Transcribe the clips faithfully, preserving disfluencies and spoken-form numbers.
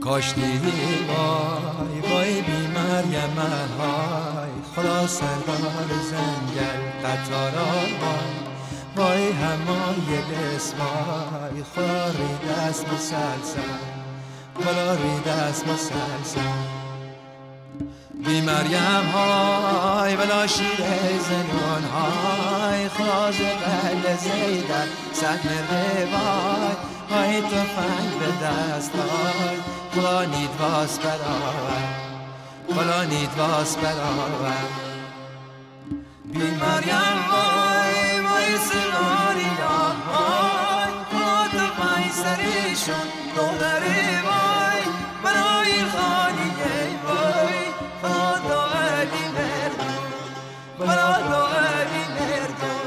کاش دیدی وای وای بی مریم های خدا سردار زنگل قطارا وای وای همایل وای خدا رید است مسلسل خدا رید است مسلسل بی مریم های ولا شیر زنون های خواز قل زیدن سحن روای های تفنگ به دست های خدا نید واس برآور خدا نید واس برآور بی مریم های وای سواری های خدا تفنگ سریشون دولره وای برای خانیه وای خدا علی مردم خدا علی مردم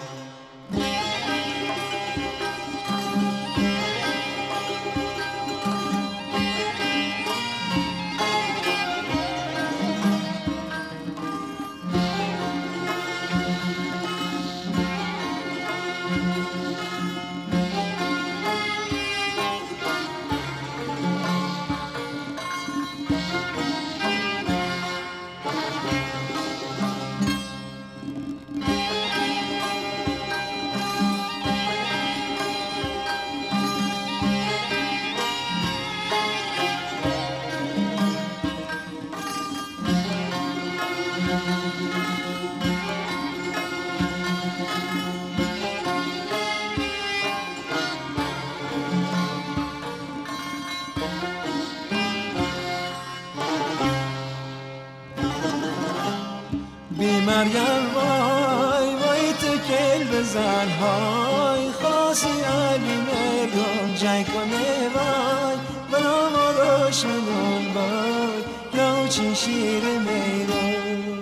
بی مریم وای وای تکل بزن های خاصی علی مردم جنگ کنه وای بنا ما شنون وای یا چین شیر میرون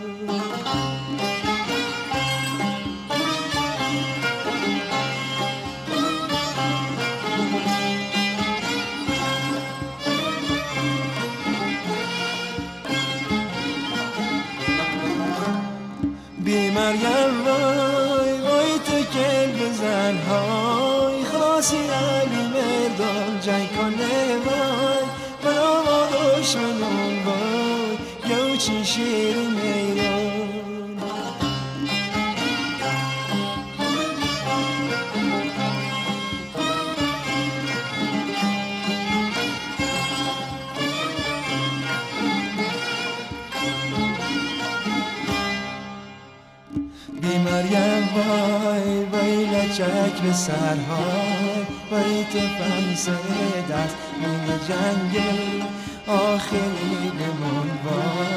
بی مریم وای وای تکل بزن های خاصی علی مردم جنگ کنه وای بنا ما دشمنون وای یا چین شیر میرون بی مریم وای وای لچک به سرهای وای تفنگ سر دست این جنگل آخری نمون وای